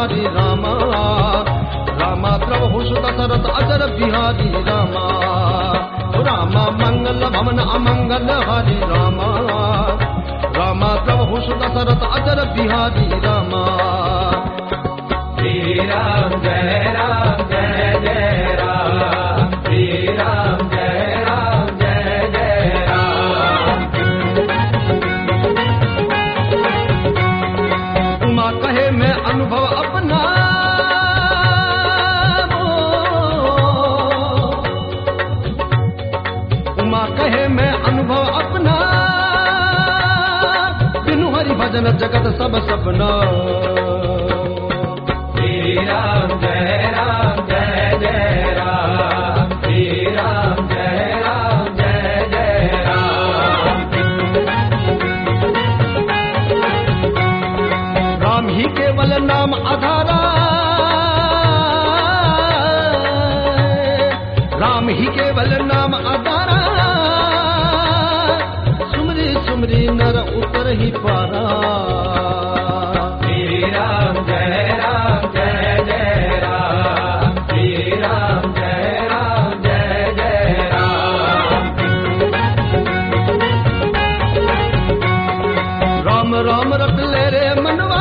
हरि रामा रामा प्रभु सुत दशरथ अजर बिहारी रामा रामा मंगल भवन अमंगल हरि रामा रामा प्रभु सुत दशरथ अजर बिहारी रामा श्री राम जय जय राम श्री राम जय जय राम। उमा कहे मैं अनुभव अपना उमा कहे मैं अनुभव अपना बिनु हरि भजन जगत सब सपना। श्री राम जय जय राम श्री राम जय जय राम। राम ही केवल नाम आधारा राम ही केवल नाम आधारा सुमरी सुमरी नर उतर ही पारा। श्री राम जय जय राम श्री राम जय जय राम। राम राम रट ले रे मनवा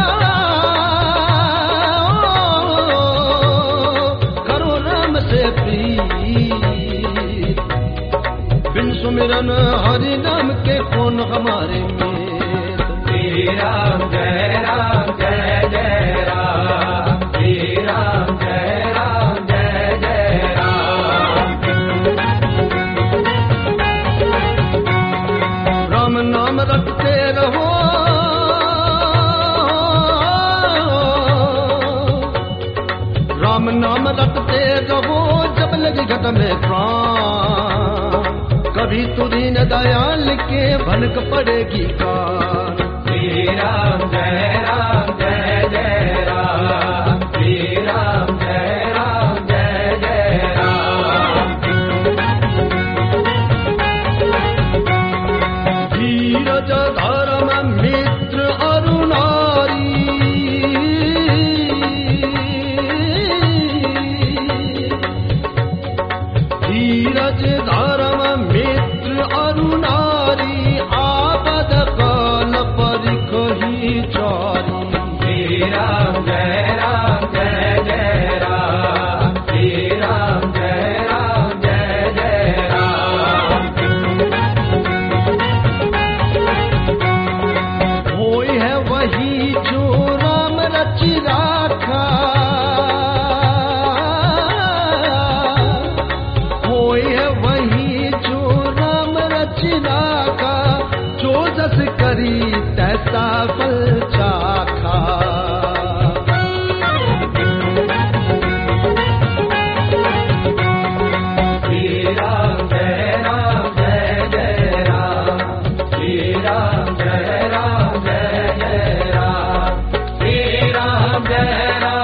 करो राम से प्रीत बिन सुमिरन हरि नाम के कौन हमारे में। श्री राम जय जय राम श्री राम जय जय राम। राम नाम रटते रहो राम नाम रटते रहो जब लगी घट में प्राण कभी तुरी न दयाल के भनक पड़ेगी कान। श्री राम जय जय राम श्री राम जय जय राम। धीरज धर्म मित्र अरुणारी धीरज धर्म मित्र अरुणारी आपद काल परिखहि चारी। श्री राम जय जय राम श्री राम जय जय राम। होय है वही जो राम रचि राखा होय है वही जो राम रचि राखा जो जस करी तैसा फल चाखा। श्री राम जय जय राम श्री राम जय जय राम श्री राम जय